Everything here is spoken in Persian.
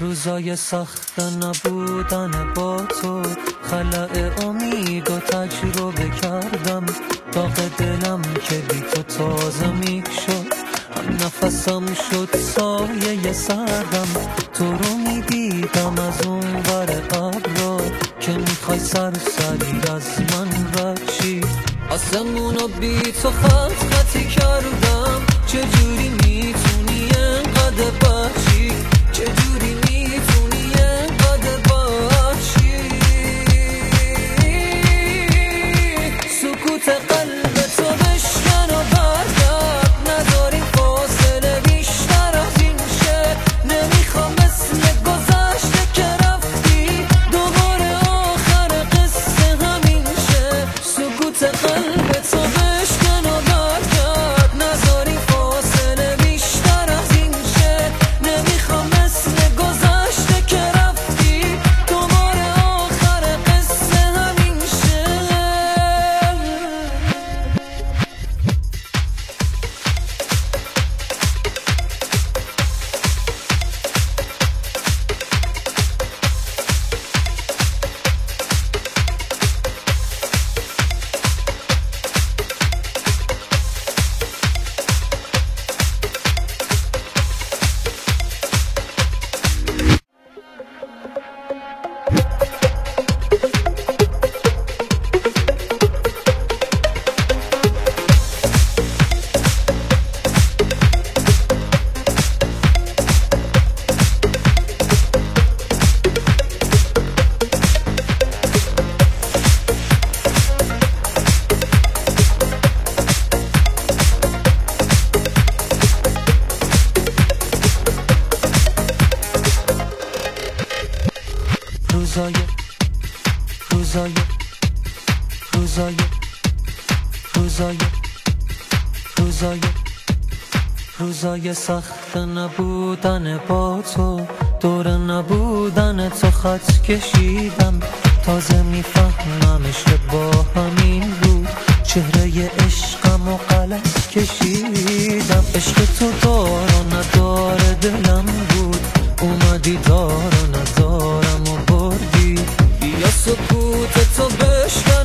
روزای سخت نبودن با تو، خلأ امید و تجربه کردم. داغ دلم که بی تو تازه میشد، هم نفسم شد سایه سردم. تو رو میدیدم از اون ور ابرا که میخوای سرسری از من رد شی. آسمونو بی تو خط خطی کردم. چجوری میتونی انقدر باشی؟ چجوری میتونی انقدر باشی؟ سکوت قلب تو بشکن و برگرد، نداری فاصله بیشتر از این شه. نمیخوام مثل گذشته که رفتی دوباره آخر قصه همین شه. سکوت قلب تو بشکن و برگرد، نداری فاصله بیشتر از این شه. نمیخوام مثل گذشته که رفتی دوباره آخر قصه همین شه. روزای سخت نبودن با تو، دور نبودن تو خط کشیدم. تازه میفهممش که با همین بود، چهره عشقم و غلط کشیدم. عشق تو دار و ندار دلم بود، اومدی دار و ندارم و بردی. بیا سکوت تو بشکن